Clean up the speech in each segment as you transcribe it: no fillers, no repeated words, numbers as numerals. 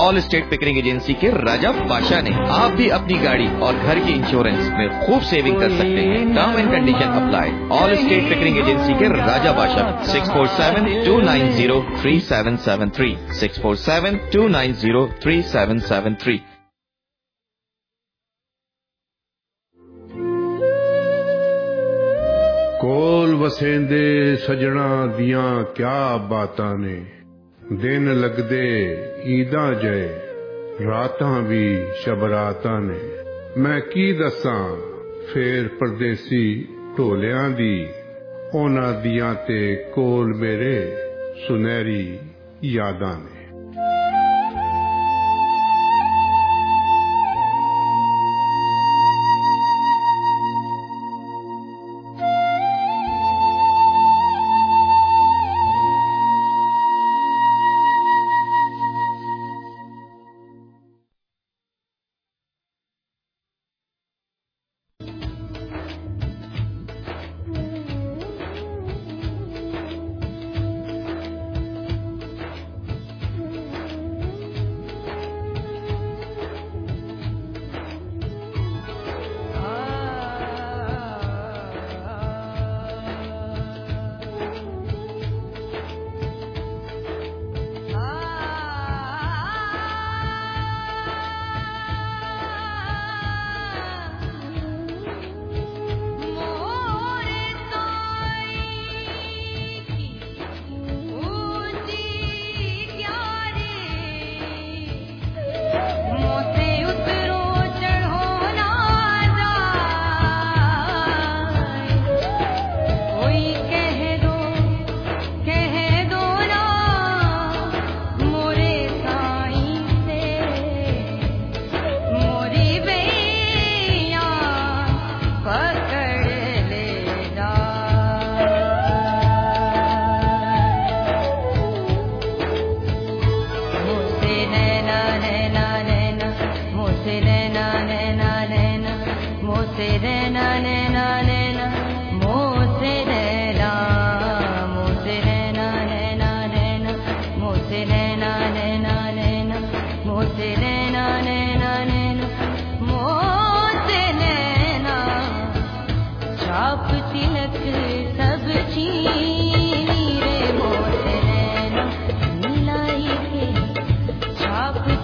All state Pickering agency के राजा बादशाह ने। आप भी अपनी गाड़ी और घर की इंश्योरेंस में खूब सेविंग कर सकते हैं। Term and condition apply. All state Pickering agency के राजा बादशाह 647-290-3773 647-290-3773। कोल वसेंदे सजना दियां क्या बातां ने, दिन लगदे ईदां जय रातां भी शबरातां ने। मैं की दसां फेर परदेसी ढोलियां दी, उन्हां दियां ते कोल मेरे सुनहरी यादां ने।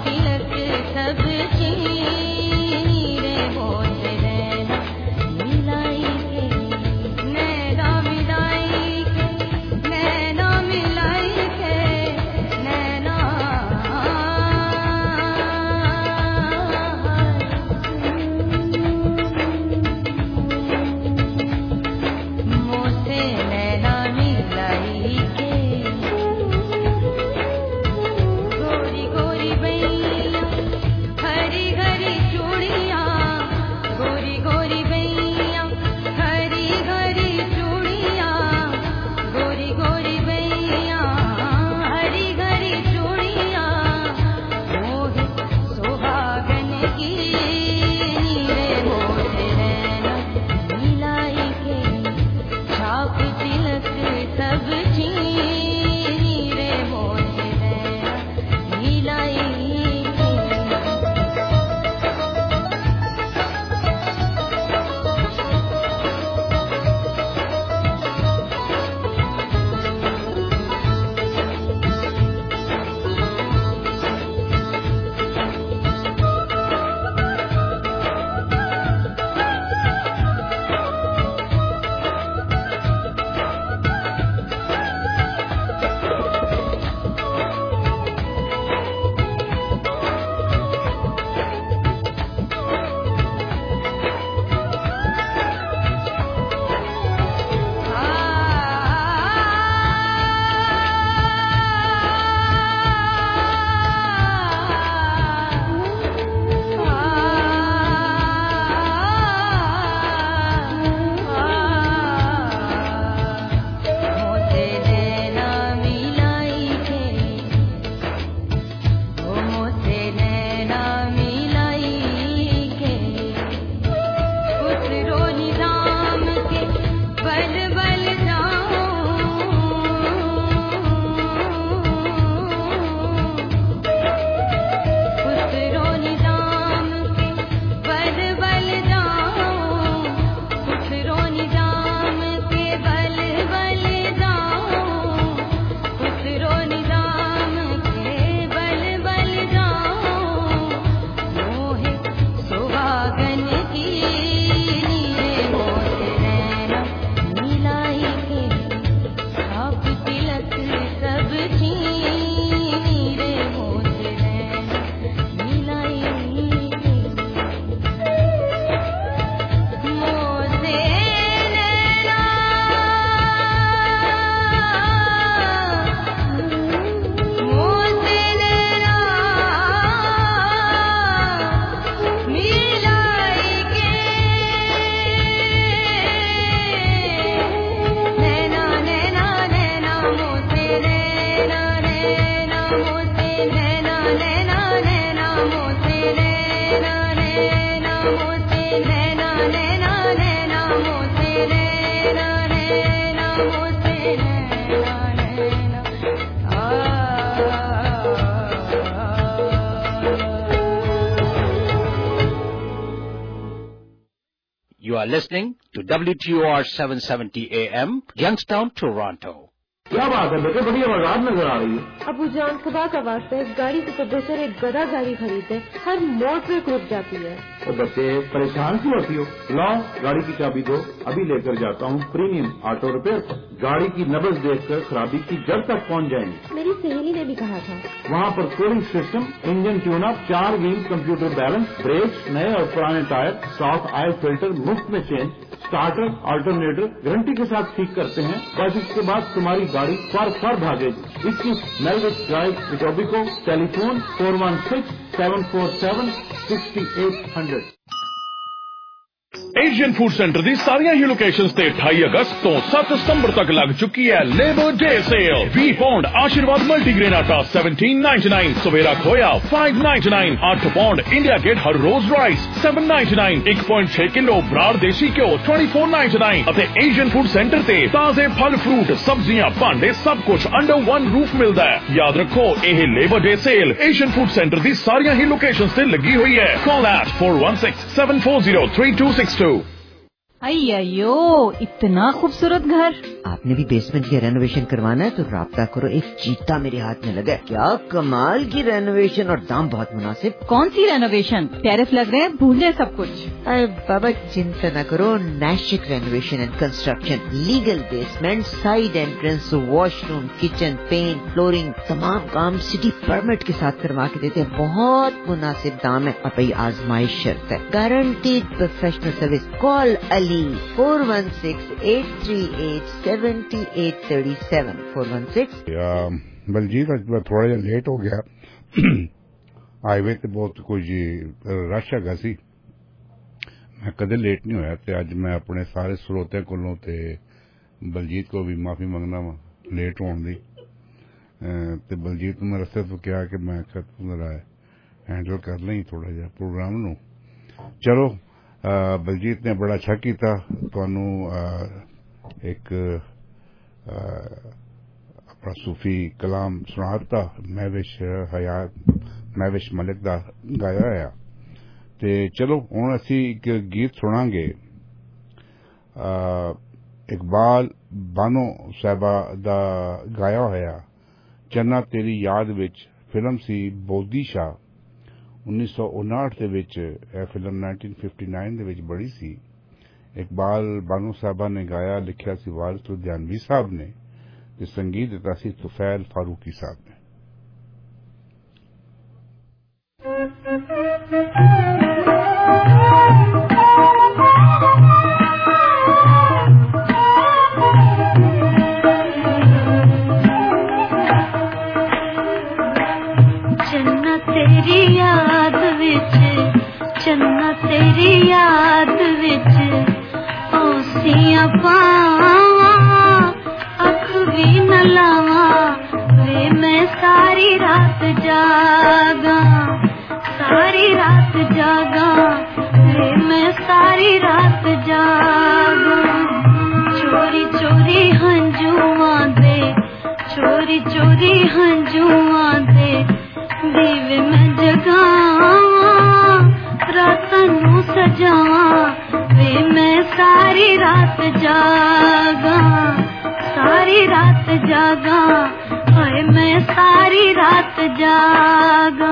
सब चीनी रे मोते रहना are listening to WTOR 770 AM, Youngstown, Toronto. क्या बात है बेटे, बड़ी आवाज नजर आ रही है। अबू जान खुदा का वास्ता है, गाड़ी से तो बेहतर एक गधा गाड़ी खरीदे, हर मोड़ पे रुक जाती है। तो बच्चे परेशान क्यों होती हो? लाओ गाड़ी की चाबी दो, अभी लेकर जाता हूँ प्रीमियम ऑटो रिपेयर पर। गाड़ी की नब्ज देखकर खराबी की जड़ तक पहुँच जाएंगे। मेरी सहेली ने भी कहा था। वहाँ पर cooling system, engine tune up, 4 wheel computer balance, brakes, नए और पुराने टायर, सॉफ्ट ऑयल फिल्टर मुफ्त में चेंज, स्टार्टर अल्टरनेटर गारंटी के साथ ठीक करते हैं। बस इसके बाद तुम्हारी गाड़ी फर भागेगी। 21 Melwich drive, Etobicoke. Telephone 416-747-6800। Asian food centre दी सारियां ही लोकेशंस ते 28 अगस्त तो 7 सितंबर तक लग चुकी है labour day sale. 20 pound Aashirvaad multigrain आटा 17.99, सवेरा खोया 5.99, 8 पाउंड इंडिया गेट हर रोज राइस 7.99, 1.6 किलो ब्रार देसी घ्यो 24.99 ਅਤੇ एशियन फूड सेंटर ते ताजे फल फ्रूट सब्जियां भांडे सब कुछ अंडर वन रूफ मिलदा है। याद रखो ਇਹ labour day sale Asian food centre दी सारियां ही लोकेशंस ते लगी हुई है। Call at 416-740-3262। अय्यो, इतना खूबसूरत घर। आपने भी बेसमेंट की रेनोवेशन करवाना है तो राब्ता करो, एक चीता मेरे हाथ में लगा। क्या कमाल की रेनोवेशन और दाम बहुत मुनासिब। कौन सी रेनोवेशन? टैरिफ लग रहे हैं, भूल जाए सब कुछ। अरे बाबा चिंता न करो, नैशिक renovation and construction, legal basement, side entrance, washroom, kitchen, paint, flooring, तमाम काम सिटी परमिट के साथ करवा के देते हैं। बहुत मुनासिब दाम है और भाई आजमाइश शर्त है, guaranteed professional service. Call Ali 416-838-7837 416। Baljeet आज मैं थोड़ा जिहा लेट हो गया, हाईवे ते बहुत कुछ रश हैगा सी, मैं कदे लेट नहीं होया ते अज मैं अपने सारे स्रोतियां कोलों ते बलजीत को भी माफी मंगना वा लेट होने दी। ते बलजीत ने रस्ते तो कहा कि मैं जरा हैंडल कर लें थोड़ा जिहा प्रोग्राम नूं। चलो बलजीत ने बड़ा अच्छा किया, तुहानू एक अपना सूफी कलाम सुनाता, महविश मलिक दा गाया होया। ते चलो हुण असी एक गीत सुनांगे, इकबाल बानो साहबा दा गाया होया, चन्ना तेरी याद विच। फिल्म सी बोधी शाह 1959 ਦੇ ਵਿੱਚ, ਇਹ ਫਿਲਮ 1959 ਦੇ ਵਿੱਚ ਬਣੀ ਸੀ। ਇਕਬਾਲ ਬਾਨੋ ਸਾਹਿਬਾ ਨੇ ਗਾਇਆ, ਲਿਖਿਆ ਸੀ ਵਾਰਿਸ ਲੁਧਿਆਣਵੀ ਸਾਹਿਬ ਨੇ ਤੇ ਸੰਗੀਤ ਦਿੱਤਾ ਸੀ ਤੁਫੈਲ ਫਾਰੂਕੀ ਸਾਹਿਬ ਨੇ। चन्ना तेरी याद विच ओसियां पावा, अख भी न लावा वे, मैं सारी रात जागा, सारी रात जागा वे, मैं सारी रात जागा। चोरी चोरी हंजुआं दे, चोरी चोरी हंजुआं दे दीवे मैं जगावा, रातां नूं सजावां वे, मैं सारी रात जागा, सारी रात जागा हाय, मैं सारी रात जागा।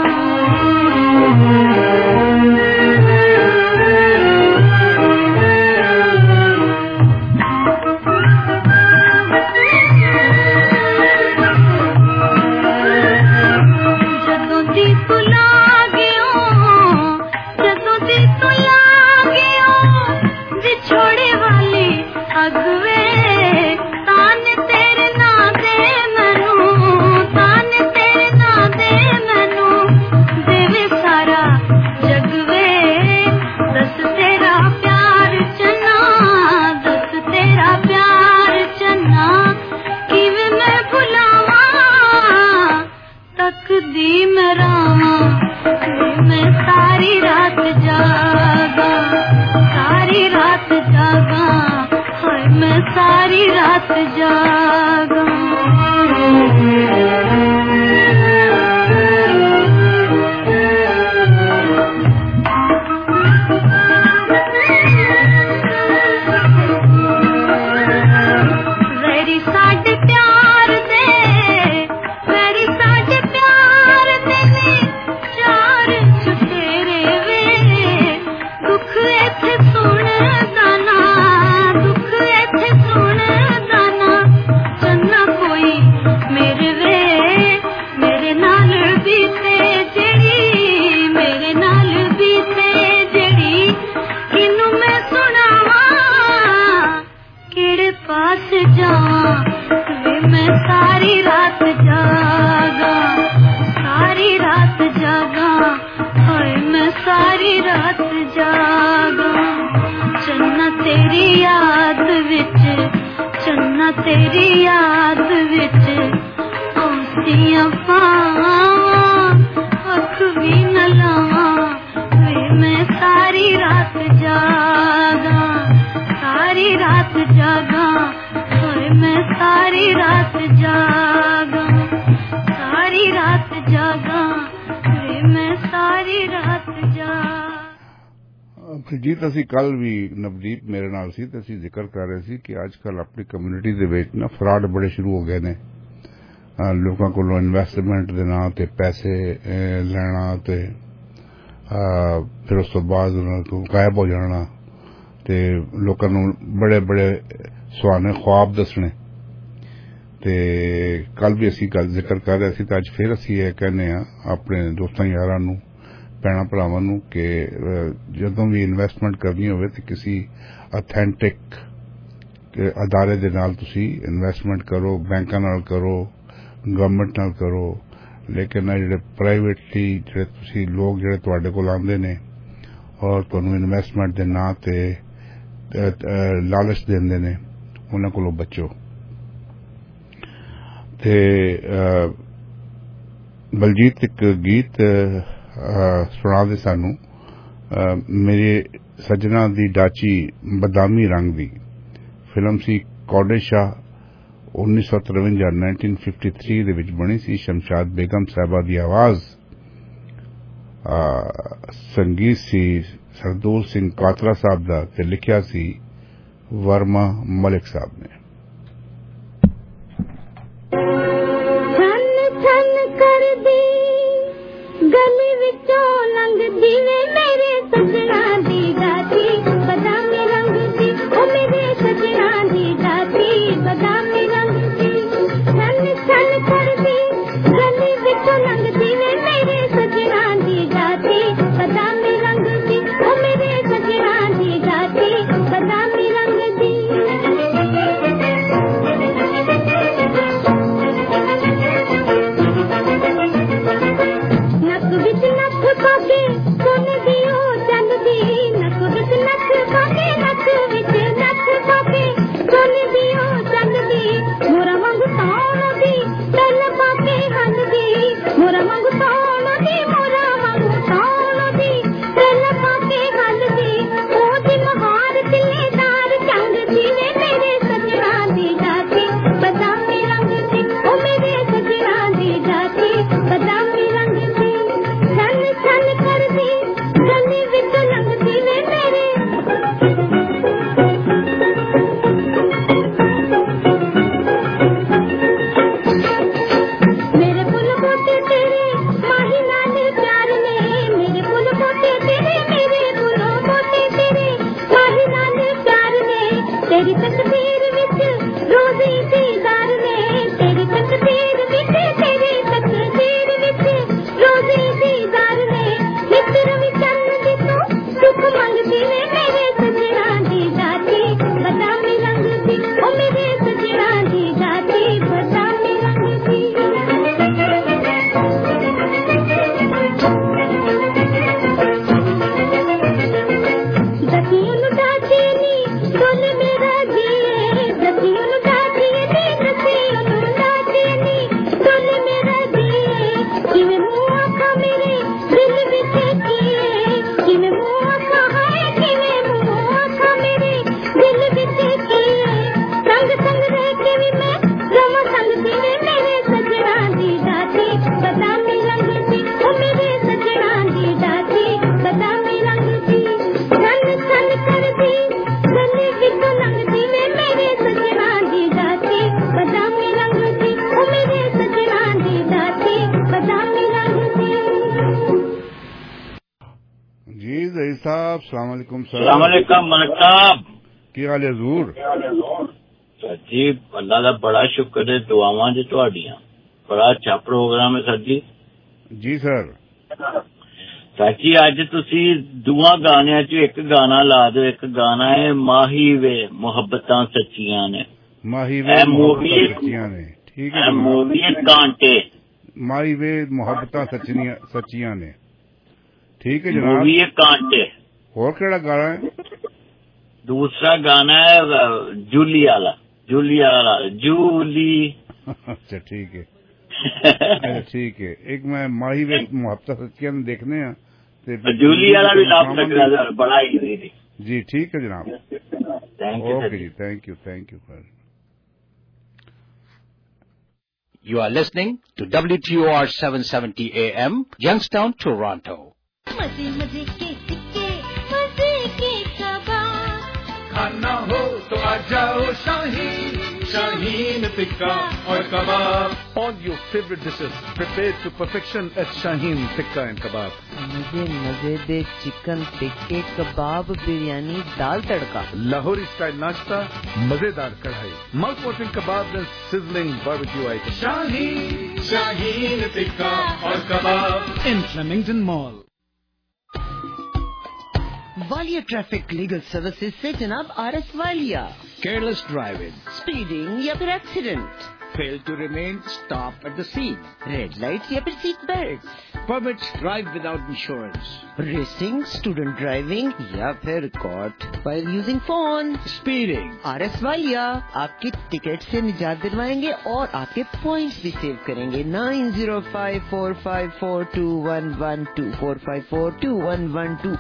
सारी रात जागा। रात जागा चन्ना तेरी याद विच चन्ना तेरी याद विच औसियां पावां अख भी न लावां वे मैं सारी रात जागा सारी रात जागा वे मैं सारी रात जागा सारी रात जागा वे मैं सारी रात जागा। ਜੀ ਅਸੀਂ ਕੱਲ ਵੀ ਨਵਦੀਪ ਮੇਰੇ ਨਾਲ ਸੀ ਤੇ ਅਸੀਂ ਜ਼ਿਕਰ ਕਰ ਰਹੇ ਸੀ ਕਿ ਅੱਜ ਕੱਲ ਆਪਣੀ ਕਮਿਊਨਿਟੀ ਦੇ ਵਿੱਚ ਨਾ ਫਰਾਡ ਬੜੇ ਸ਼ੁਰੂ ਹੋ ਗਏ ਨੇ ਲੋਕਾਂ ਕੋਲੋਂ ਇਨਵੈਸਟਮੈਂਟ ਦੇ ਨਾਂ ਤੇ ਪੈਸੇ ਲੈਣਾ ਤੇ ਫਿਰ ਉਸ ਤੋਂ ਬਾਅਦ ਉਹਨਾਂ ਤੋਂ ਗਾਇਬ ਹੋ ਜਾਣਾ ਤੇ ਲੋਕਾਂ ਨੂੰ ਬੜੇ ਬੜੇ ਸੁਹਾਣੇ ख्वाब ਦੱਸਣੇ ਤੇ ਕੱਲ ਵੀ ਅਸੀਂ ਗੱਲ ਜ਼ਿਕਰ ਕਰ ਰਹੇ ਸੀ ਤੇ ਅੱਜ ਫਿਰ ਅਸੀਂ ਇਹ ਕਹਿੰਦੇ ਆ ਆਪਣੇ ਦੋਸਤਾਂ ਯਾਰਾਂ ਨੂੰ ਭੈਣਾਂ ਭਰਾਵਾਂ ਨੂੰ ਕਿ ਜਦੋਂ ਵੀ ਇਨਵੈਸਟਮੈਂਟ ਕਰਨੀ ਹੋਵੇ ਤੇ ਕਿਸੇ ਅਥੈਂਟਿਕ ਅਦਾਰੇ ਦੇ ਨਾਲ ਤੁਸੀਂ ਇਨਵੈਸਟਮੈਂਟ ਕਰੋ ਬੈਂਕਾਂ ਨਾਲ ਕਰੋ ਗਵਰਨਮੈਂਟ ਨਾਲ ਕਰੋ ਲੇਕਿਨ ਜਿਹੜੇ ਪ੍ਰਾਈਵੇਟਲੀ ਜਿਹੜੇ ਤੁਸੀਂ ਲੋਕ ਜਿਹੜੇ ਤੁਹਾਡੇ ਕੋਲ ਆਉਂਦੇ ਨੇ ਔਰ ਤੁਹਾਨੂੰ ਇਨਵੈਸਟਮੈਂਟ ਦੇ ਨਾਂ ਤੇ ਲਾਲਚ ਦਿੰਦੇ ਨੇ ਉਹਨਾਂ ਕੋਲੋਂ ਬਚੋ ਤੇ ਬਲਜੀਤ ਇੱਕ ਗੀਤ ਸੁਣਾ ਦੇ ਸਾਨੂੰ ਮੇਰੇ ਸੱਜਣਾ ਦੀ ਡਾਚੀ ਬਦਾਮੀ ਰੰਗ ਦੀ ਫਿਲਮ ਸੀ ਕੌਡੇ ਸ਼ਾਹ 1953 ਦੇ ਵਿੱਚ ਬਣੀ ਸੀ ਸ਼ਮਸ਼ਾਦ ਬੇਗਮ ਸਾਹਿਬਾ ਦੀ ਆਵਾਜ਼ ਸੰਗੀਤ ਸੀ ਸਰਦੂਲ ਸਿੰਘ ਕਾਤਰਾ ਸਾਹਿਬ ਦਾ ਤੇ ਲਿਖਿਆ ਸੀ ਵਰਮਾ ਮਲਿਕ ਸਾਹਿਬ ਨੇ। गली विचों लंघदी वे मेरे सजना दी दाती बदामी रंग दी ओ मेरे सजना दी दाती बदामी रंग दी छन छन करदी गली विचों लंघदी वे मेरे सजना दी दाती बदामी रंग दी ओ मेरे सजना दी दाती बदामी रंग दी। ਕੀ ਹਾਲ ਹੈ ਹਜ਼ੂਰ? जी अल्लाह का बड़ा शुक्र है दुआवां जी तुहाडियां बड़ा अच्छा प्रोग्राम है सर जी। जी सर। चाची अज तुसी दुआ गानियां च एक गाना ला दो। एक गाना है माही वे मुहब्बतां सच्चियां ने। माही वे मुहब्बतां सच्चियां ने। ठीक है। मूवी कांटे। माही वे मुहब्बतां सच्चियां ने। ठीक है जनाब। मूवी है कांटे। और केड़ा गाना है? दूसरा गाना है जूली वाला, जूली। अच्छा ठीक है। अच्छा ठीक है। एक मैं माही वे मुहब्बत सच्चियां देखने हैं जूली वाला भी लाभ लग रहा है, बड़ा इजी थी जी। ठीक है जनाब, ओके जी, thank you sir. You are listening to WTOR 770 AM, Youngstown, Toronto. मजे मजे के सिक्के, मजे के कबाब, खाना हो तो आ जाओ शाहीन टिक्का और कबाब. All your favorite dishes prepared to perfection at Shaheen Tikka and Kebab. मुझे मजे दे चिकन टिक्के, कबाब, बिरयानी, दाल तड़का, Lahori style नाश्ता, मजेदार कढ़ाई, mouth-watering kebabs and sizzling barbecue items. Shaheen Tikka और Kebab in Flemington Mall. Walia traffic legal services से जनाब RS Walia. Careless driving, speeding या फिर accident, fail to remain, stop at the scene, red light या फिर seat belt, permits drive without insurance, racing, student driving या फिर caught while using phone. speeding. RS Walia आपकी ticket से निजात दिलवाएंगे और आपके पॉइंट्स भी सेव करेंगे। 9054542112 4542112।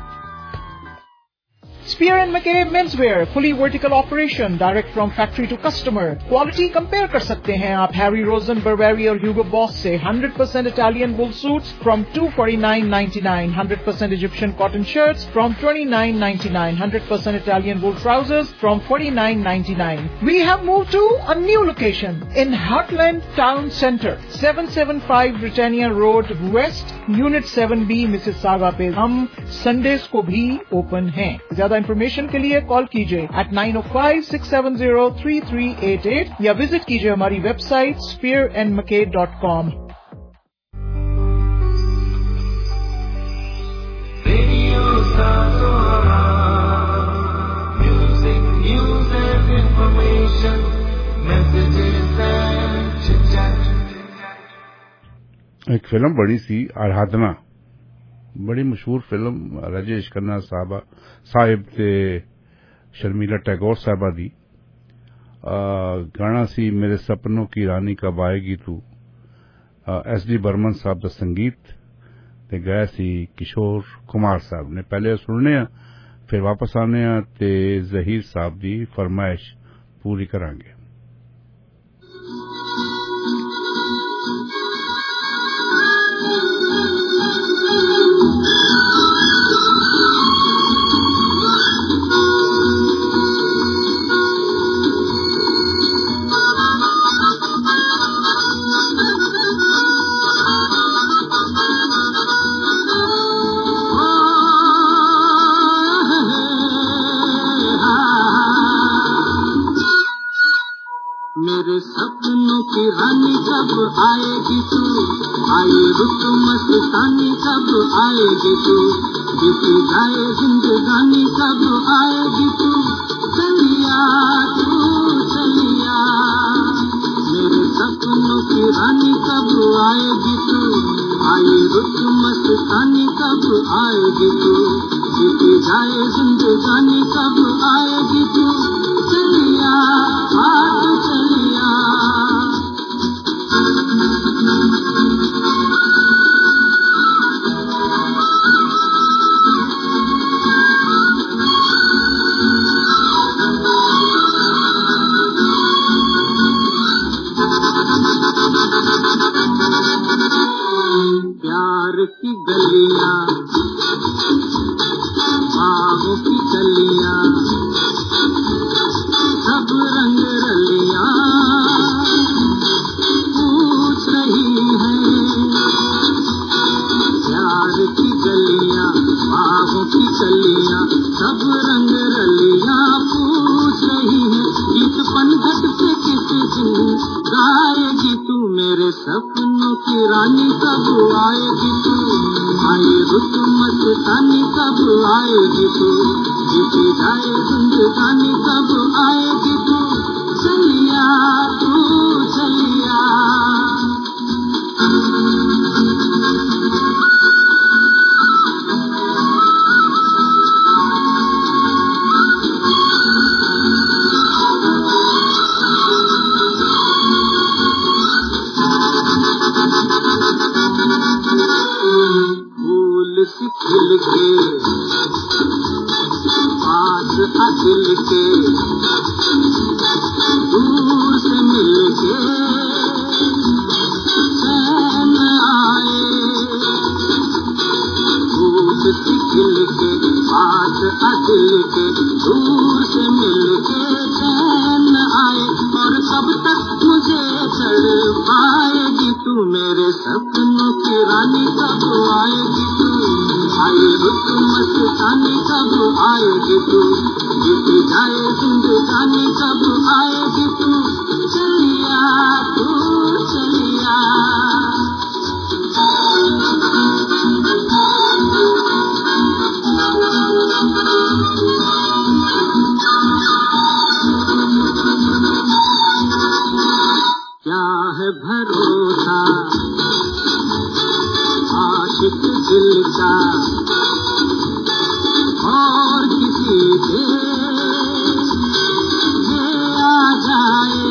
Spear and Mackay Menswear, fully vertical operation, direct from factory to customer. Quality compare कर सकते हैं आप Harry Rosen, Burberry और Hugo Boss से। 100% Italian wool suits from $249.99, 100% Egyptian cotton shirts from $29.99, 100% Italian wool trousers from $49.99. We have moved to a new location in Heartland Town Center, 775 Britannia Road West, Unit 7B, Mississauga पे हम Sundays को भी open हैं। ज्यादा information के लिए call कीजिए at 905-670-3388 या विजिट कीजिए हमारी वेबसाइट spearandmackay.com। एक फिल्म बड़ी सी आराधना, बड़ी मशहूर फिल्म, राजेश खन्ना साहिब ते शर्मिला टैगोर साहबा दी। गाना सी मेरे सपनों की रानी कब आएगी तू, SD बर्मन साहब दा संगीत ते गाया सी किशोर कुमार साहब ने। पहले सुनने फिर वापस आने ते जहीर साहब दी फरमाइश पूरी करांगे। मेरे सपनों की रानी कब आएगी तू, आए रुत मस्तानी कब आएगी तू, बीती जाए जिंदगानी कब आएगी तू, चलिया तू चलिया। मेरे सपनों की रानी कब आएगी तू, आए रुत मस्तानी कब आएगी तू, बीती जाए जिंदगानी कब आएगी तू, चलिया बात चलिया। प्यार की गलियां, बाहों की कलियां, सब रंग रलियां पूछ रही हैं। प्यार की गलियां, बाहों की कलियां, सब रंग रलियां पूछ रही हैं। गीत पनघट पे किस दिन गाएगी तू, मेरे सपनों की रानी कब आएगी तू, आई रुत मस्तानी कब आएगी तू, बीती जाए जिंदगानी कब आएगी तू, चलिया तू चलिया। फूल सी खिल के पास आ दिल के दूर से मिल के चैन आए फूल सी खिल के पास आ दिल के दूर से मिल के चैन आए और कब तक मुझे तड़पाएगी तू मेरे सपनों की रानी कब आएगी तू आए रुत मस्तानी कब आएगी तू बीत जाए जिंदगानी कब आएगी तू चलिया तू चलिया क्या है भरोसा आशिक दिल का और किसी पे ये आ जाए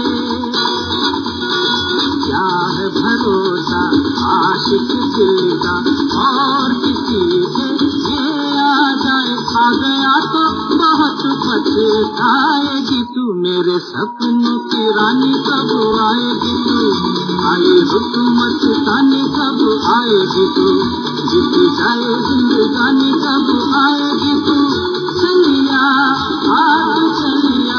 क्या है भरोसा आशिक दिल का और किसी पे ये आ जाए आ गया तो बहुत पछताएगी तू मेरे सपनों की रानी कब आएगी तू आए रुत मस्तानी कब आएगी तू बीत जाए जिंदगानी कब आएगी तू चलिया आज चलिया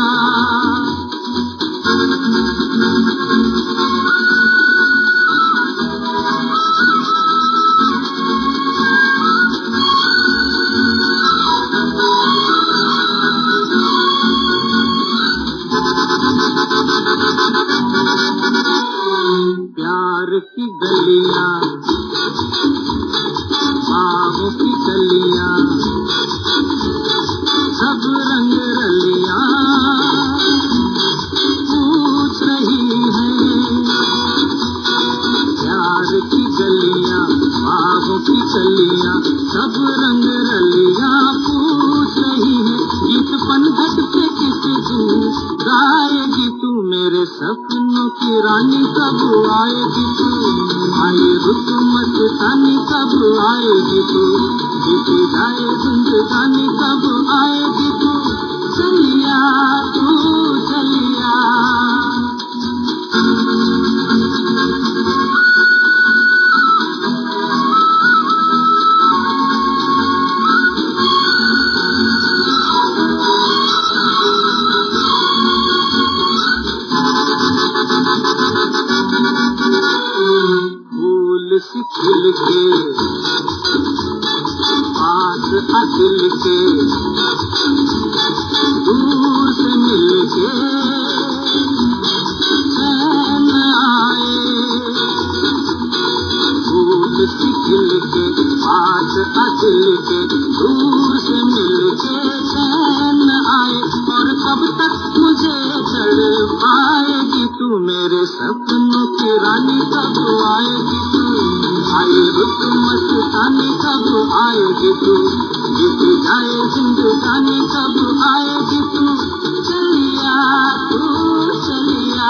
प्यार की गलियां बाहों की गलियां सब रंग रलियां पूछ रही हैं प्यार की गलियां बाहों की गलियां सब रंग रलियां पूछ रही हैं गीत पनघट पे किस दिन गाएगी तू मेरे सपनों की रानी कब आएगी तू आए रुत मस्तानी कब आएगी तू बीत जाए जिंदगानी कब आएगी तू चलिया तू चलिया फूल सी खिल के पास आ दिल के दूर से मिल के चैन आए फूल सी खिल के पास आ दिल के दूर से मिल के चैन आए और कब तक मुझे तड़पाएगी तू मेरे सपनों की रानी कब आएगी तू आए रुत मस्तानी कब आएगी तू बीत जाए जिंदगानी कब आएगी तू चलिया तू चलिया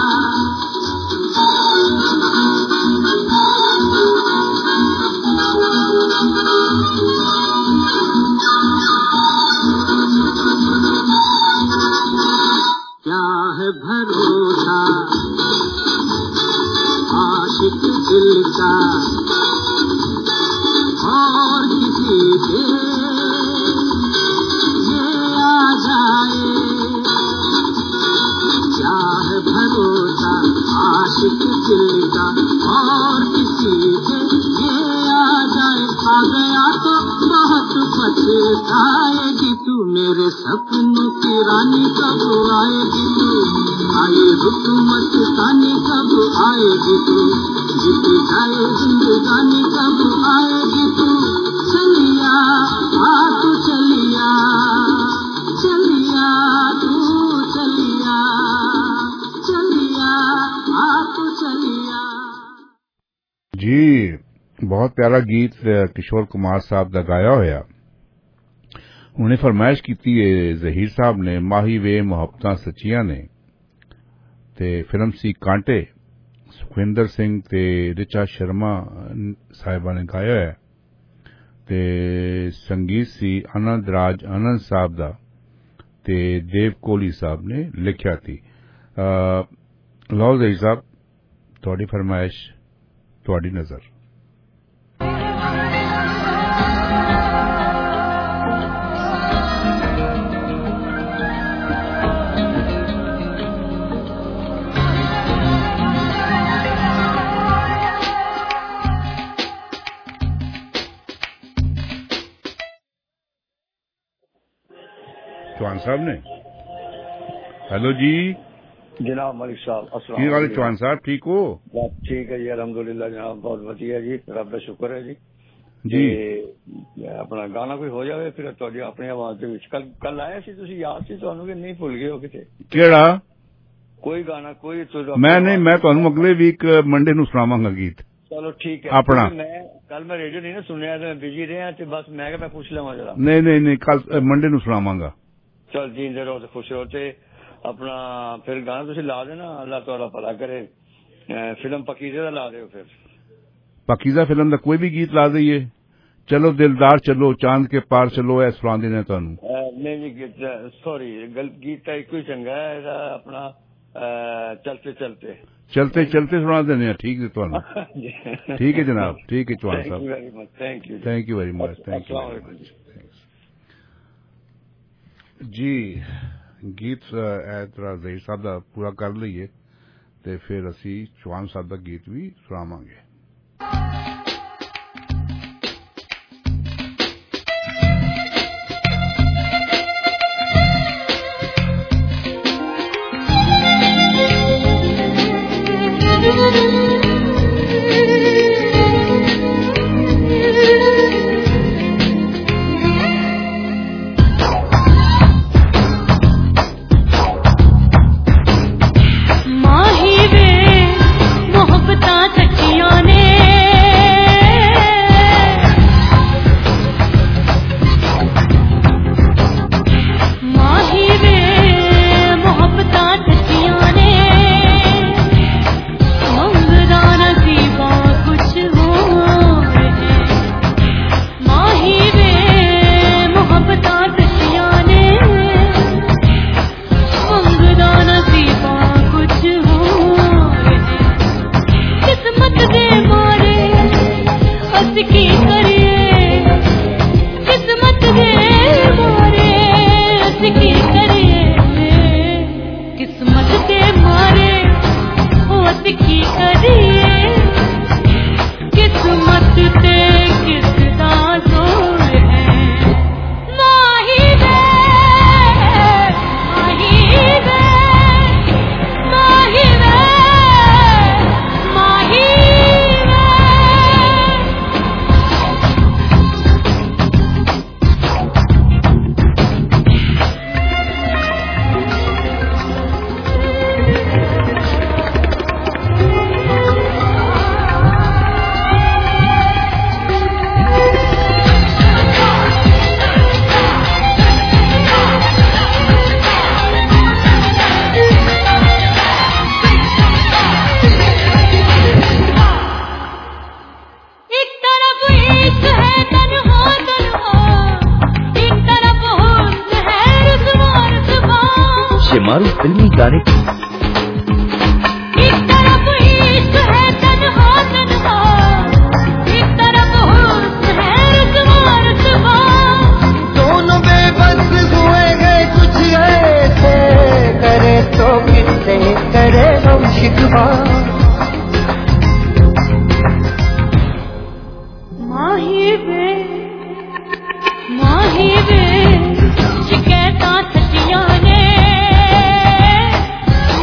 क्या है भरोसा आशिक दिल का और किसी पे ये आ जाए क्या है भरोसा आशिक दिल का और किसी पे ये आ जाए आ गया तो बहुत पछताएगी तू मेरे सपनों की रानी कब आएगी तू आए रुत मस्तानी कब आएगी तू बीत जाए जिंदगानी कब आएगी तू चलिया आ तू चलिया चलिया तू चलिया चलिया आ तू चलिया जी बहुत प्यारा गीत किशोर कुमार साहब का गाया होया उन्हें फरमाइश की जहीर साहब ने माही वे मुहब्बतां सच्चियां ने ते फिल्म सी कांटे सुखविंदर सिंह ते रिचा शर्मा साहिबा ने गाया है ते संगीत सी आनंद राज आनंद साहब दा ते देव कोहली साहब ने लिखिया थी। लओ ज़हीर साहब, तुहाडी फरमाइश, तुहाडी नजर। चौहान साहब ने, हेलो जी जनाब मलिक साहब, अस्सलाम की हाल है चौहान साहब, ठीक हो? ठीक है जी, अल्हम्दुलिल्लाह जनाब, बहुत वधिया जी, रब का शुक्र है जी। जी अपना गाना कोई हो जाए फिर तुहाडी अपनी आवाज दे विच। कल आया सी, तुसी याद सी तुहानू कि नहीं भुल गए हो किते? केड़ा कोई गाना कोई? मैं नहीं, मैं तुहानू अगले वीक मंडे नू सुनावांगा गीत। चलो ठीक है। अपना कल मैं रेडियो नहीं ना सुनया, बिजी रहा ते बस मैं क्या पूछ लवां जरा। नहीं कल मंडे नू सुनावांगा। चल जींदे रहो, खुश रहो ते अपना फिर गाना तुसी ला देना, अल्लाह तुहाडा भला करे। फिल्म पकीज़ा दा ला दियो फिर। पकीज़ा फिल्म दा कोई भी गीत ला दईए। चलो दिलदार चलो, चांद के पार चलो, ऐ सुना देने तुहानू। नहीं सॉरी, गीत तो एक ही चंगा है अपना, चलते चलते चलते चलते सुना देने हैं। ठीक है तुहानू। ठीक है जनाब, ठीक है चौहान साहब, thank you very much, thank you जी। गीत एतरा ज़हीर साहब दा पूरा कर लईए ते फिर असी चौहान साहब दा गीत भी सुनावांगे। मारू फिल्मी गाने की दोनों बेबस हुए हैं कुछ ऐसे, करे तो किससे करे हम शिकवा। माही वे शिकैता सचिया ने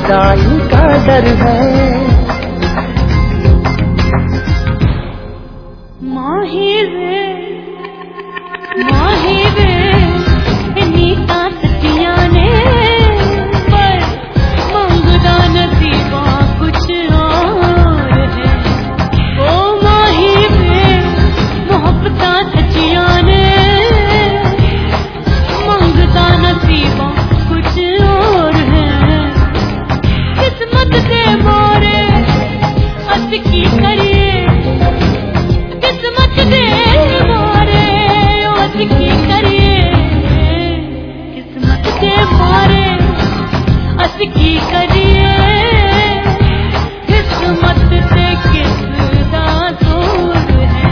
जुदाई का डर है। माही रे नीता सचिया ने पर मंगदा नसीबा कुछ और है। ओ माही रे मोहब्बता सचिया ने मंगदा नसीबा कुछ और है। किस्मत के मारे अस की करिए, किस्मत के मारे अस की करिए, किस्मत के मारे अस की करिए, किस्मत से किसदा दूर है।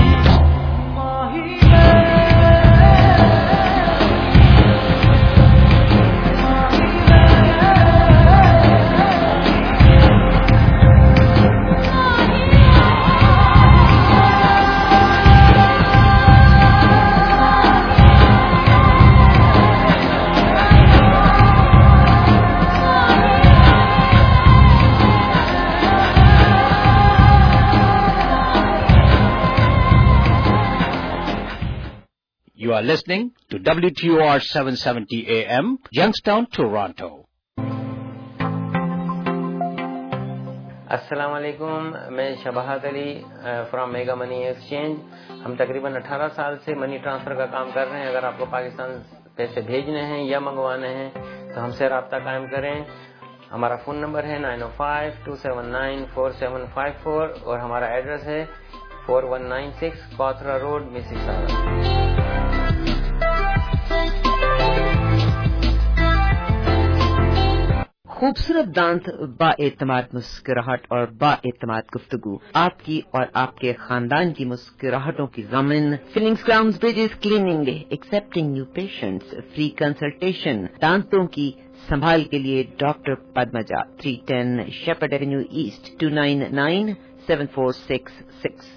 You are listening to WTOR 770 AM, Youngstown, Toronto. अस्सलाम वालेकुम, मैं Shabahat Ali from mega money exchange. हम तकरीबन 18 साल से मनी ट्रांसफर का काम कर रहे हैं। अगर आपको पाकिस्तान पैसे भेजने हैं या मंगवाने हैं तो हमसे रब्ता कायम करें। हमारा फ़ोन नंबर है 905-279-4754 और हमारा एड्रेस है 4196 कॉथरा रोड, मिसिसागा। खूबसूरत दांत, बाएतमाद मुस्कुराहट और बाएतमाद गुफ्तगू, आपकी और आपके खानदान की मुस्कुराहटों की ज़मीन। Fillings, crowns, bridges, cleaning, accepting new patients, free consultation, दांतों की संभाल के लिए doctor Padmaja, 310 Sheppard avenue east, 29974666।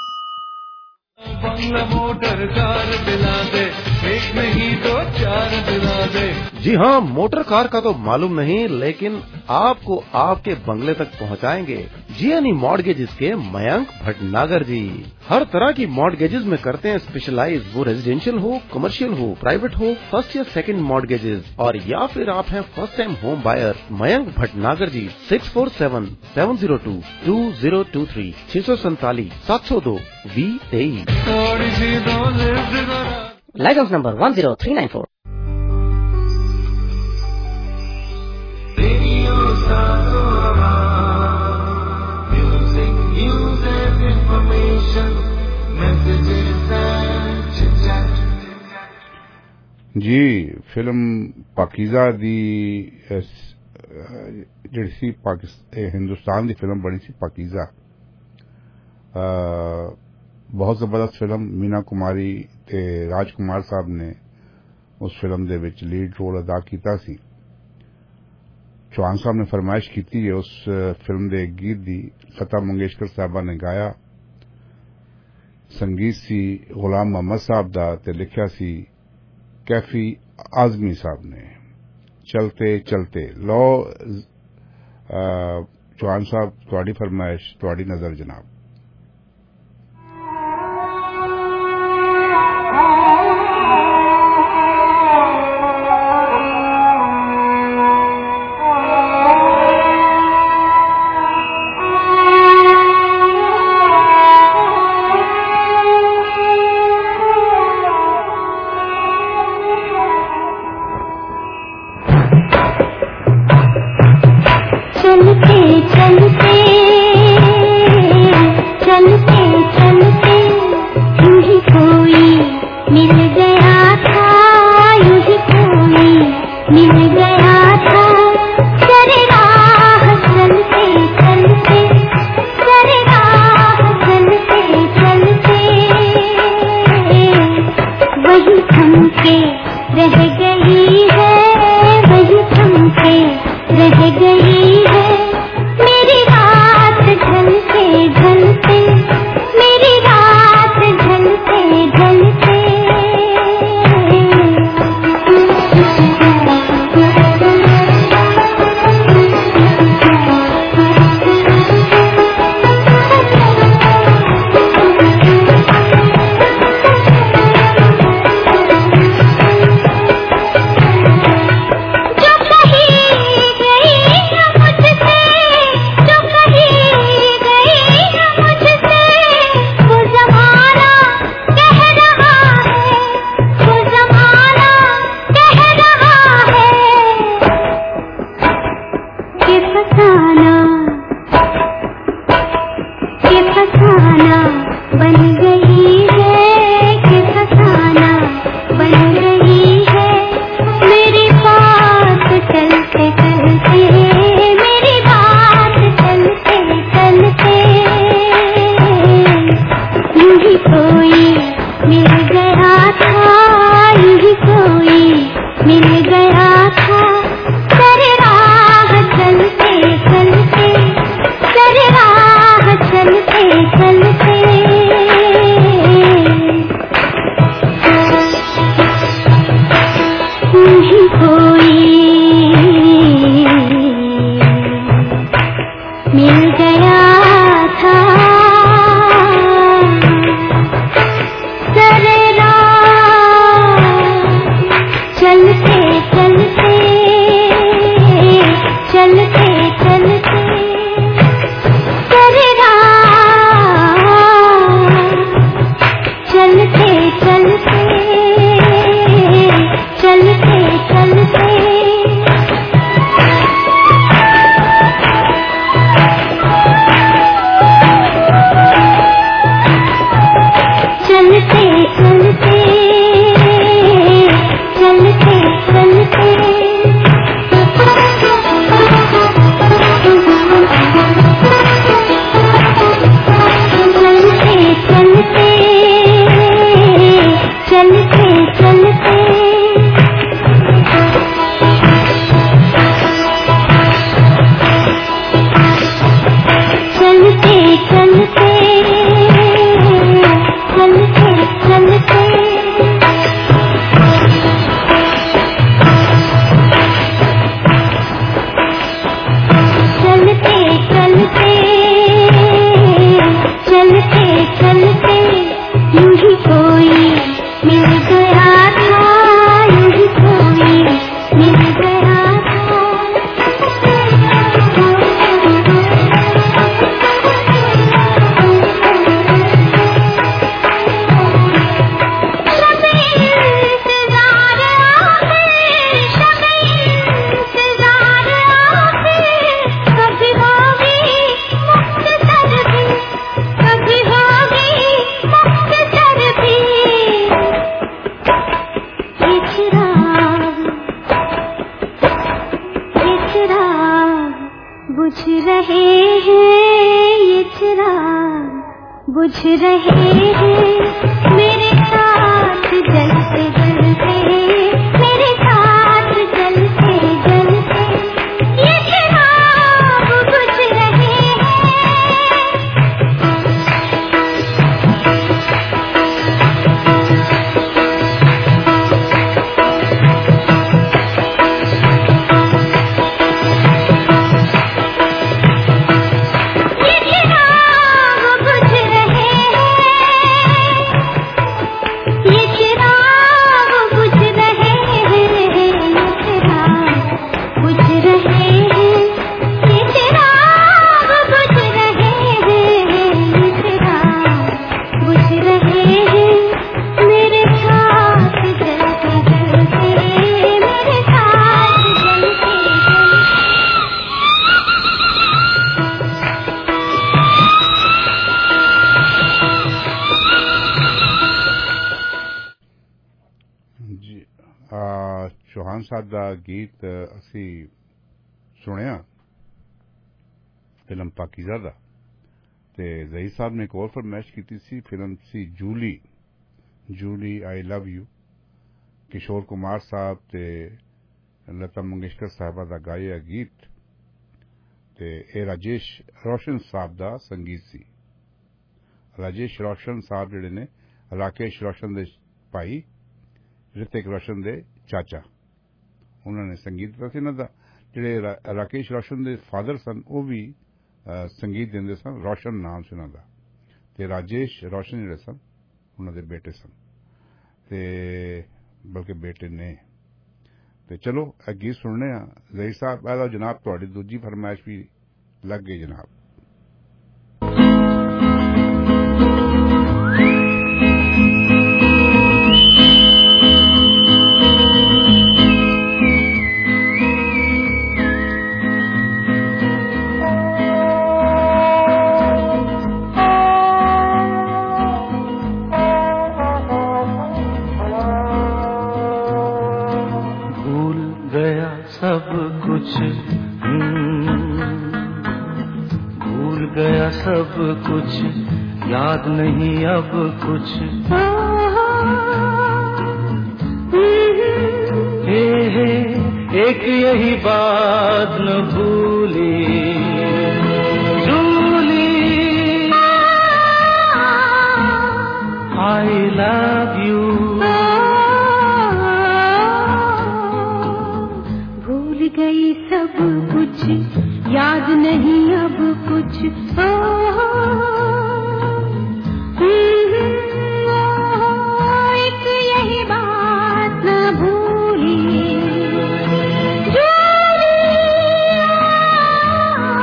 बंगला मोटर कार दिला दे, एक नहीं तो 4 दिला दे। जी हाँ, मोटर कार का तो मालूम नहीं, लेकिन आपको आपके बंगले तक पहुँचाएंगे जीएनई मॉर्गेजेस के मयंक भटनागर जी। हर तरह की मॉर्गेजेस में करते हैं स्पेशलाइज, वो रेजिडेंशियल हो, कमर्शियल हो, प्राइवेट हो, फर्स्ट या सेकंड मॉर्गेजेस, और या फिर आप हैं first time home buyer. Mayank Bhatnagar ji 647-702-2023 647-702-2023। Licence number 10394। जी, फिल्म पाकीज़ा दी जिहड़ी हिंदुस्तान की फिल्म बनी सी पाकीज़ा, बहुत जबरदस्त फिल्म। मीना कुमारी ते राजकुमार साहब ने उस फिल्म दे विच लीड रोल अदा कीता सी। चौहान साहब ने फरमाइश की है उस फिल्म दे गीत दी, लता मंगेशकर साहबा ने गाया, संगीत सी गुलाम मोहम्मद साहब दा ते लिखिया सी कैफी आजमी साहब ने। चलते चलते लो चौहान साहब, तुहाडी फरमाइश, तुहाडी नजर जनाब। चलते चलते चौहान साहब का गीत असी सुनिया फिल्म पाकीज़ा दा ते ज़हीर साहब ने एक और फरमाइश की सी फिल्म सी Julie Julie I love you Kishore Kumar साहब ते लता मंगेशकर साहबा दा गाया गीत ते ए राजेश रोशन साहब दा संगीत सी। राजेश रोशन साहब जिहड़े ने राकेश रोशन दे भाई ऋतिक रोशन दे चाचा उन्होंने संगीत दिता सी। इन्हां दा जिहड़े राकेश रोशन दे फादर सन वो भी संगीत देंदे सन, रोशन नाम से उन्हां दा ते राजेश रोशन जिहड़े सन उन्हां दे बेटे सन ते बल्कि बेटे ने ते चलो एक गीत सुनने आ ज़हीर साहब आला जनाब तुहाडी दूजी फरमाइश भी लग गई जनाब। सब कुछ याद नहीं अब कुछ हे एक यही बात न भूली जूली आई लव यू भूल गई सब कुछ याद नहीं अब कुछ एक यही बात न भूली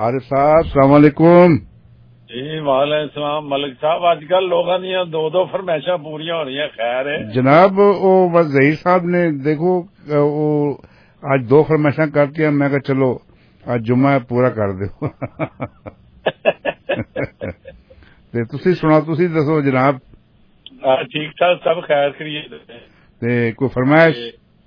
आरिफ साहब अस्सलाम वालेकुम। जी वालेकुम मलिक साहब, आजकल लोगों दी दो फरमाइशां पूरियां हो रही हैं। खैर है जनाब, वो बस जहीर साहब ने देखो वो आज 2 फरमाइशां करती हैं, मैं कहा चलो आज जुम्मा पूरा कर दो। ते तुसी सुना, तुसी दसो जनाब। ठीक ठाक सब खैर करिए। ते कोई फरमाइश?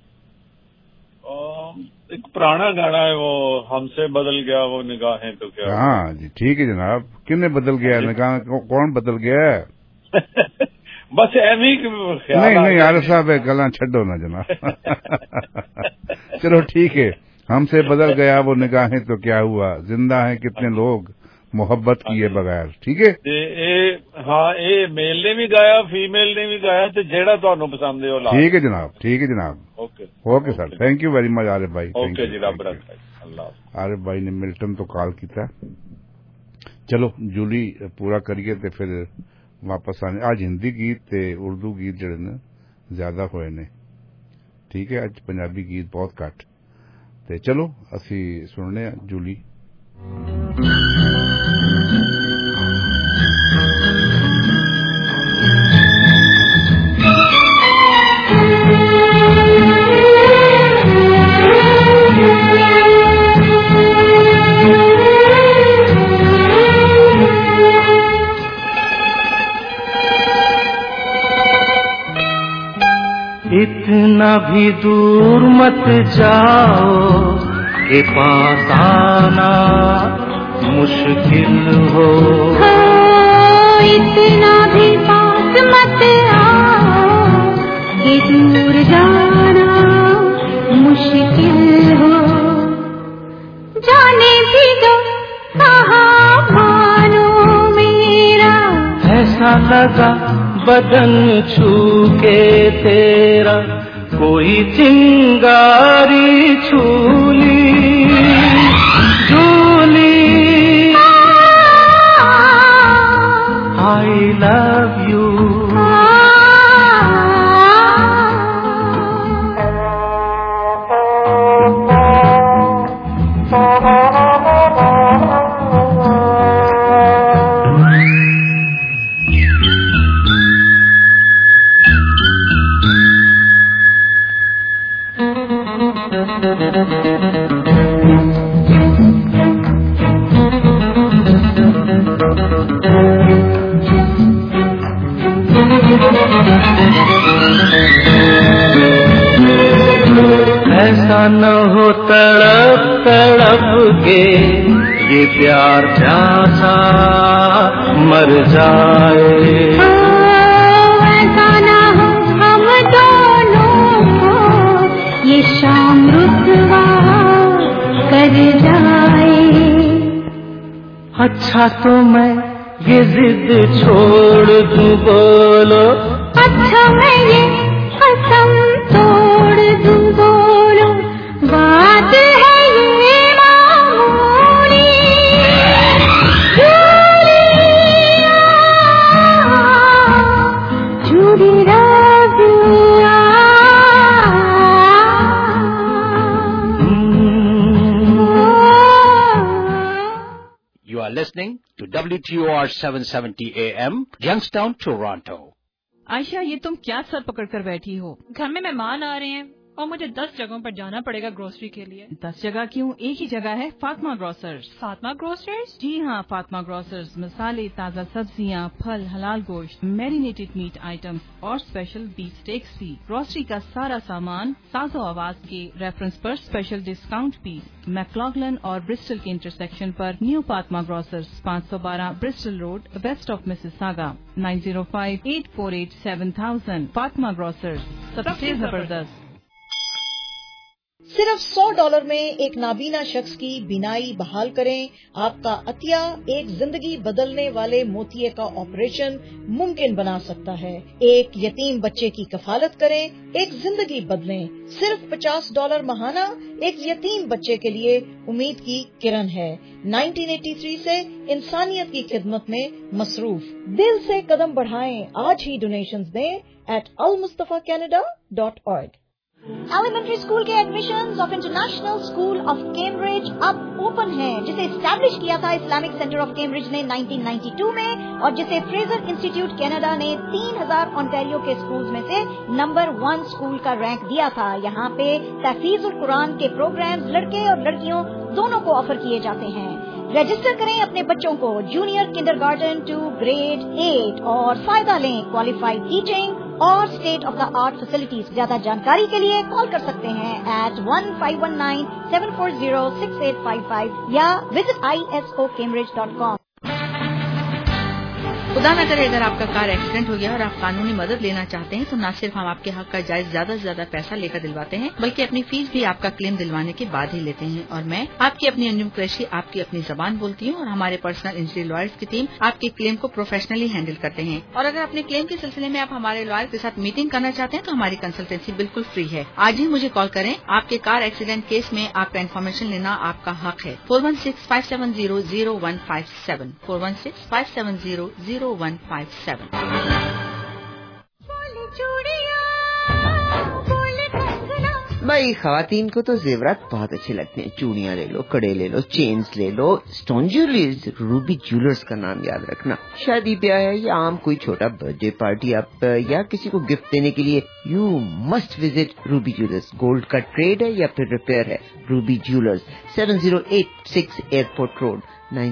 एक पुराना गाना है वो, हमसे बदल गया वो निगाहें तो क्या। हाँ जी ठीक है जनाब। किन्ने बदल गया निगाह? कौन बदल गया है? बस एवं नहीं आरिफ साहब गला छो ना जनाब। चलो ठीक है, हमसे बदल गया वो निगाहें तो क्या हुआ, जिंदा हैं कितने लोग मोहब्बत किए बगैर। ठीक है। हाँ, ये मेल ने भी गाया, फीमेल ने भी गाया, तो जेड़ा तुहानू पसंद है वो ला। ठीक है जनाब, ठीक है जनाब। Okay sir, thank you very much Arif भाई। ओके जी, रब रखे। अल्लाह। आरिफ भाई ने मिल्टन तो कॉल किया। चलो जूली पूरा करिए ते फिर वापस आने। आज हिंदी गीत ते उर्दू गीत जड़े ने ज्यादा होए ने। ठीक है, आज पंजाबी गीत बहुत घट। ते चलो असी सुनने जूली। इतना भी दूर मत जाओ के पास आना मुश्किल हो, इतना भी पास मत आओ कि दूर जाना मुश्किल हो। जाने भी दो कहाँ मानो मेरा, ऐसा लगा बदन छू के तेरा कोई चिंगारी छूली झूली। I love you। ऐसा न हो तड़प तड़प के ये प्यार प्यासा मर जाए, ऐसा न हो हम दोनों को ये शाम रुसवा कर जाए। अच्छा तो मैं ये जिद छोड़ दूं, बोलो अच्छा मैं ये कसम तोड़ दूं, बोलो बात है ये मामूली। झूठी Razia. You are listening to WTOR 770 AM, Youngstown, Toronto. Ayesha, ये तुम क्या सर पकड़ कर बैठी हो? घर में मेहमान आ रहे हैं और मुझे 10 जगहों पर जाना पड़ेगा ग्रोसरी के लिए। 10 जगह क्यों? एक ही जगह है, फातिमा ग्रोसर्स। फातिमा ग्रोसर्स? जी हाँ, फातिमा ग्रोसर्स मसाले, ताज़ा सब्जियाँ, फल, हलाल गोश्त, मैरिनेटेड मीट आइटम्स और स्पेशल बीफ स्टेक्स भी। ग्रोसरी का सारा सामान साजो आवाज के रेफरेंस पर स्पेशल डिस्काउंट भी। मैक्लॉगलन और ब्रिस्टल के इंटरसेक्शन पर new Fatima grocers, 512 Bristol road, west of Mississauga, 9058487000। Fatima grocers, सबसे जबरदस्त। सिर्फ $100 में एक नाबीना शख्स की बीनाई बहाल करें। आपका अतिया एक जिंदगी बदलने वाले मोतिये का ऑपरेशन मुमकिन बना सकता है। एक यतीम बच्चे की कफालत करें, एक जिंदगी बदलें। सिर्फ $50 महाना एक यतीम बच्चे के लिए उम्मीद की किरण है। 1983 से इंसानियत की खिदमत में मसरूफ। दिल से कदम बढ़ाएं, आज ही डोनेशंस दें at almustafacanada.org। एलिमेंट्री स्कूल के admissions of international school of Cambridge अब ओपन हैं, जिसे एस्टैब्लिश किया था इस्लामिक सेंटर ऑफ कैम्ब्रिज ने 1992 में और जिसे फ्रेजर इंस्टीट्यूट कनाडा ने 3000 ओंटारियो के स्कूल्स में से नंबर 1 स्कूल का रैंक दिया था। यहाँ पे तहफीजुल कुरान के प्रोग्राम्स लड़के और लड़कियों दोनों को ऑफर किए जाते हैं। रजिस्टर करें अपने बच्चों को जूनियर किंडरगार्टन टू ग्रेड 8 और फायदा लें क्वालिफाइड टीचिंग और state of the art facilities. ज्यादा जानकारी के लिए कॉल कर सकते हैं at 1519-740-6855 या विजिट isocambridge.com। खुदा न करे अगर आपका कार एक्सीडेंट हो गया और आप कानूनी मदद लेना चाहते हैं तो न सिर्फ हम आपके हक का जायज ज्यादा से ज्यादा पैसा लेकर दिलवाते हैं बल्कि अपनी फीस भी आपका क्लेम दिलवाने के बाद ही लेते हैं। और मैं आपकी अपनी अंजुम कुरैशी आपकी अपनी जबान बोलती हूँ और हमारे पर्सनल इंजरी लॉयर्स की टीम आपके क्लेम को प्रोफेशनली हैंडल करते हैं। और अगर अपने क्लेम के सिलसिले में आप हमारे लॉयर के साथ मीटिंग करना चाहते हैं तो हमारी कंसल्टेंसी बिल्कुल फ्री है। आज ही मुझे कॉल करें। आपके कार एक्सीडेंट केस में आपका इन्फॉर्मेशन लेना आपका हक है। 416-570-0157 416-570-0157। भाई खवातीन को तो जेवरात बहुत अच्छे लगते हैं। चूड़ियां ले लो, कड़े ले लो, चेन्स ले लो। स्टोन ज्वेलर्स, रूबी ज्वेलर्स का नाम याद रखना। शादी ब्याह है या आम कोई छोटा बर्थडे पार्टी आप या किसी को गिफ्ट देने के लिए you must visit ruby jewellers. Gold का ट्रेड है या फिर रिपेयर है, रूबी ज्वेलर्स 7086 एयरपोर्ट रोड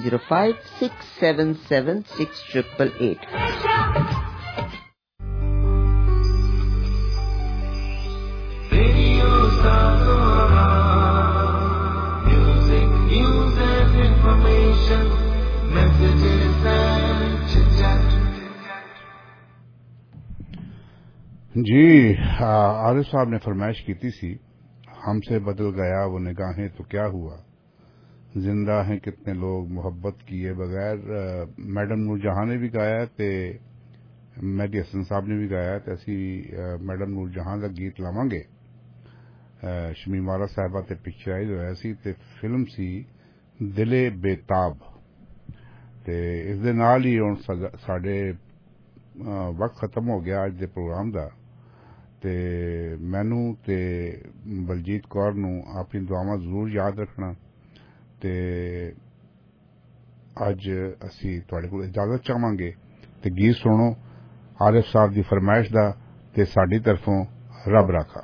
9056776888। जी आरिफ साहब ने फरमाइश की थी, हमसे बदल गया वो निगाहें तो क्या हुआ, जिंदा हैं कितने लोग मोहब्बत किए बगैर। मैडम नूरजहां ने भी गाया ते मेहदी हसन साहब ने भी गाया ते असी मैडम नूरजहां का गीत लावांगे। शमीमारा साहिबा ते पिक्चराइज होया सी ते फिल्म सी दिले बेताब ते इस दे नाल ही हुण साडे वक्त खत्म हो गया अज दे प्रोग्राम दा। ते मैनू ते बलजीत कौर नू अपनी दुआवां जरूर याद रखना। ते अज असी तुहाडे कोल इजाजत चाहांगे ते गीत सुनो आरिफ साहब दी फरमाइश दा ते साडी तरफों रब राखा।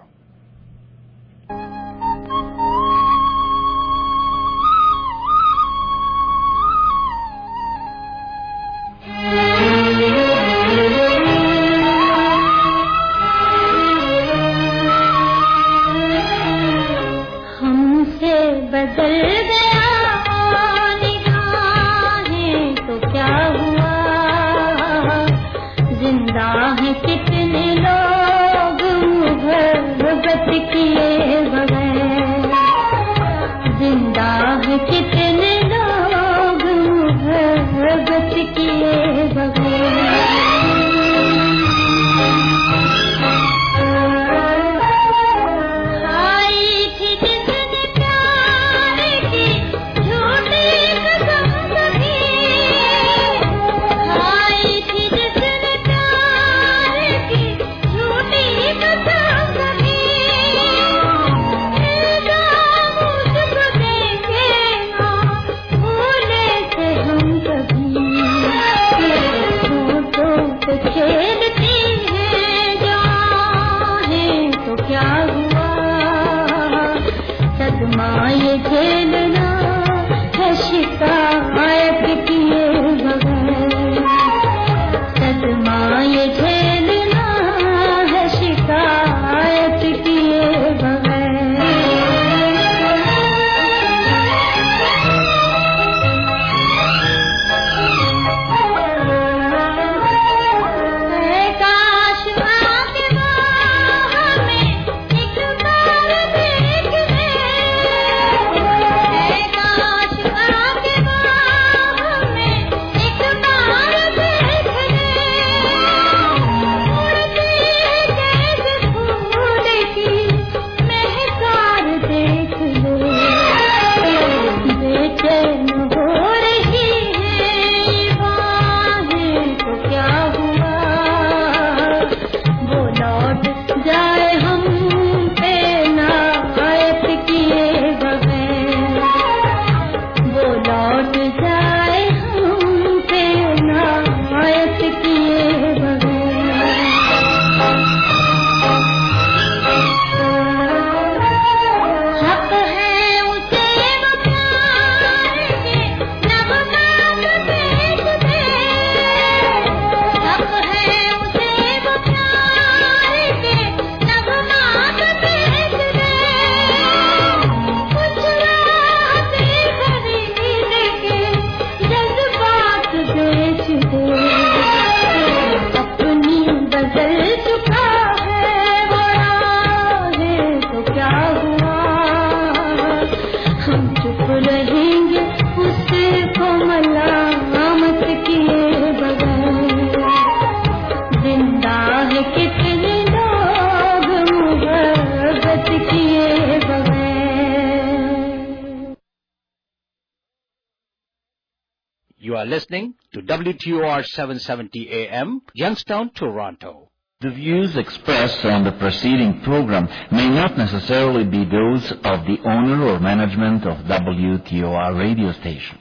You are listening to WTOR 770 AM, Youngstown, Toronto. The views expressed on the preceding program may not necessarily be those of the owner or management of WTOR radio station.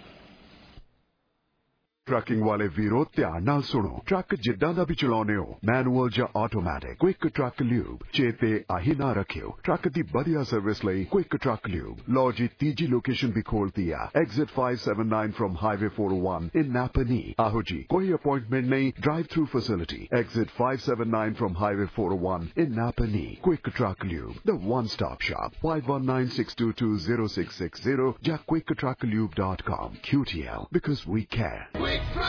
Trucking वाले वीरो ध्यान नाल सुनो ट्रक जिद्दां दा भी चलाउने हो manual या ऑटोमैटिक क्विक ट्रक ल्यूब चेते आही ना रखियो ट्रक दी बढ़िया सर्विस लई क्विक ट्रक ल्यूब लो जी तीजी लोकेशन भी खोल दिया exit 579 from highway 401 in Napanee आहो जी कोई अपॉइंटमेंट नहीं drive through facility exit 579 from highway 401 in Napanee quick truck lube the one stop shop 5196220660 या quicktrucklube.com QTL because we care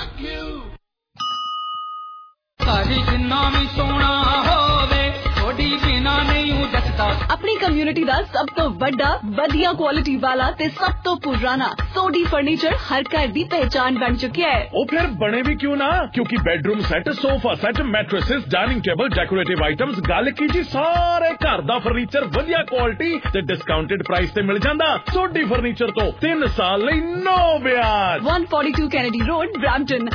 ਸਾਡੀ ਜਿੰਨਾ ਵੀ ਸੋਹਣਾ ਹੋਵੇ ਥੋੜੀ ਬਿਨਾ ਨਹੀਂ ਹੂੰ ਜੱਟਦਾ अपनी कम्युनिटी ਦਾ ਸਭ ਤੋਂ ਵੱਡਾ ਵਧੀਆ ਕੁਆਲਿਟੀ ਵਾਲਾ ਤੇ ਸਭ ਤੋਂ ਪੁਰਾਣਾ ਸੋਡੀ ਫਰਨੀਚਰ ਹਰ ਘਰ ਦੀ ਪਹਿਚਾਨ ਬਣ ਚੁੱਕਿਆ ਹੈ ਉਹ ਫਿਰ ਬਣੇ ਵੀ ਕਿਉਂ ਨਾ ਕਿਉਂਕਿ bedroom set sofa set mattresses dining table decorative items ਗੱਲ ਕੀ ਜੀ ਸਾਰੇ ਘਰ ਦਾ ਫਰਨੀਚਰ ਵਧੀਆ ਕੁਆਲਿਟੀ ਤੇ ਡਿਸਕਾਊਂਟਡ ਪ੍ਰਾਈਸ ਤੇ ਮਿਲ ਜਾਂਦਾ ਸੋਡੀ ਫਰਨੀਚਰ ਤੋਂ 3 ਸਾਲ ਲਈ ਨੋ ਵਿਆਜ 142 Kennedy road Brampton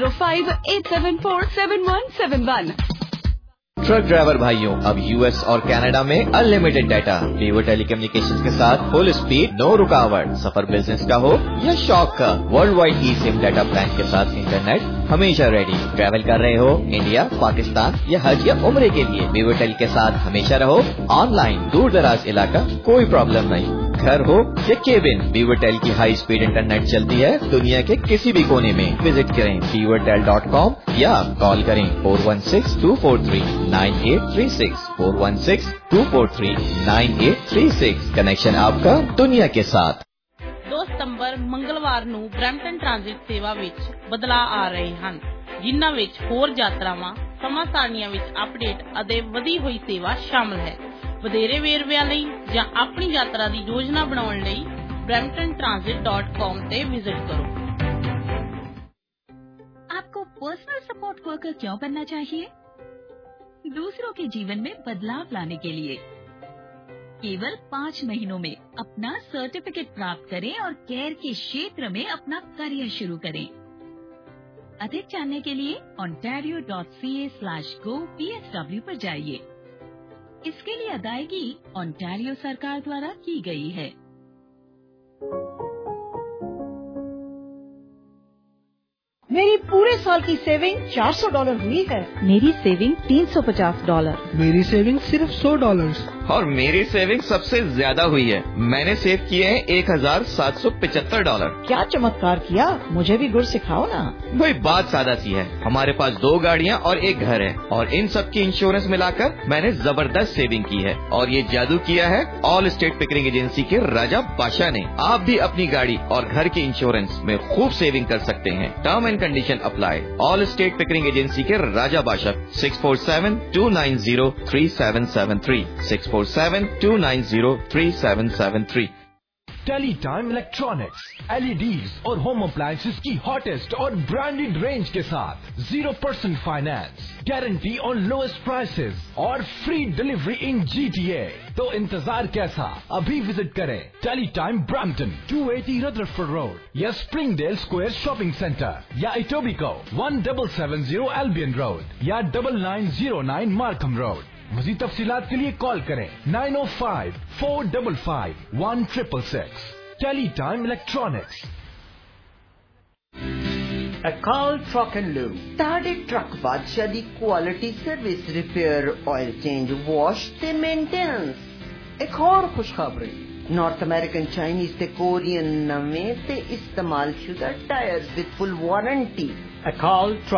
9058747171 truck driver भाइयों अब यूएस और कनाडा में अनलिमिटेड डाटा वीवो टेलीकम्युनिकेशंस के साथ फुल स्पीड नो रुकावट सफर बिजनेस का हो या शौक का world wide e SIM data plan के साथ इंटरनेट हमेशा रेडी ट्रैवल कर रहे हो इंडिया पाकिस्तान या हज या उम्रे के लिए वीवो टेल के साथ हमेशा रहो ऑनलाइन दूर दराज इलाका कोई प्रॉब्लम नहीं घर हो या केबिन वीवोटेल की हाई स्पीड इंटरनेट चलती है दुनिया के किसी भी कोने में विजिट करें वीवोटेल.com या कॉल करें 416-243-9836 416-243-9836 कनेक्शन आपका दुनिया के साथ 2 ਸਤੰਬਰ ਮੰਗਲਵਾਰ ਨੂੰ ਬ੍ਰੈਂਪਟਨ ਟ੍ਰਾਂਜ਼ਿਟ ਸੇਵਾ ਵਿੱਚ ਬਦਲਾਅ ਆ ਰਹੇ ਹਨ ਜਿਨ੍ਹਾਂ ਵਿੱਚ ਹੋਰ ਯਾਤਰਾਵਾਂ ਸਮਾਂ ਸਾਰਣੀਆਂ ਵਿੱਚ ਅਪਡੇਟ ਅਤੇ ਵਧੀ ਹੋਈ ਸੇਵਾ ਸ਼ਾਮਲ ਹੈ ਵਧੇਰੇ ਵੇਰਵਿਆਂ ਲਈ ਜਾਂ ਆਪਣੀ ਯਾਤਰਾ ਦੀ ਯੋਜਨਾ ਬਣਾਉਣ ਲਈ bramptontransit.com ਤੇ ਵਿਜ਼ਿਟ ਕਰੋ आपको पर्सनल सपोर्ट वर्कर क्यों बनना चाहिए? दूसरों के जीवन में बदलाव लाने के लिए केवल 5 महीनों में अपना सर्टिफिकेट प्राप्त करें और केयर के क्षेत्र में अपना करियर शुरू करें। अधिक जानने के लिए ontario.ca/go PSW पर जाइए। इसके लिए अदायगी ओंटारियो सरकार द्वारा की गई है। मेरी पूरे साल की सेविंग $400 हुई है। मेरी सेविंग $350। मेरी सेविंग सिर्फ $100 और मेरी सेविंग सबसे ज्यादा हुई है मैंने सेव किए हैं $1775। क्या चमत्कार किया मुझे भी गुर सिखाओ ना। वही बात सादा सी है हमारे पास 2 गाड़ियाँ और 1 घर है और इन सब की इंश्योरेंस मिलाकर मैंने जबरदस्त सेविंग की है और ये जादू किया है ऑल स्टेट पिकरिंग एजेंसी के राजा बादशाह ने। आप भी अपनी गाड़ी और घर की इंश्योरेंस में खूब सेविंग कर सकते हैं term and condition apply all state Pickering agency के Raja Badshah 647-290-3773 647-290-3773। Teletime electronics LEDs और होम अप्लायंसेस की हॉटेस्ट और ब्रांडेड रेंज के साथ 0% finance guarantee on lowest prices और फ्री डिलीवरी इन GTA। तो इंतजार कैसा अभी विजिट करें टेलीटाइम ब्रैम्पटन 280 रदरफोर्ड रोड या स्प्रिंगडेल स्क्वायर शॉपिंग सेंटर या इटोबिको 1770 एल्बियन रोड या 9909 मार्कम रोड। मज़ीद तफसीलात के लिए कॉल करें 905-455-1666। Teletime electronics. Akal truck and lube ताड़े ट्रक बादशाह दी quality service repair oil change wash ते मेंटेनेंस। एक और खुशखबरी नॉर्थ अमेरिकन चाइनीज ते कोरियन नवे ते इस्तेमाल शुदा tyres with full warranty. Akal truck